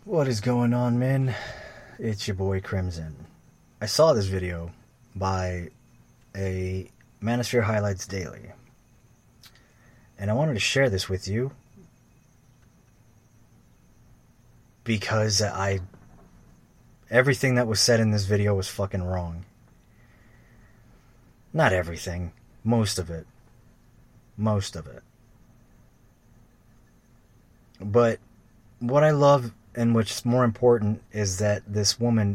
What is going on, man? It's your boy Crimson. I saw this video by a Manosphere Highlights Daily, and I wanted to share this with you because everything that was said in this video was fucking wrong. Not everything, most of it. Most of it. But what I love and what's more important is that this woman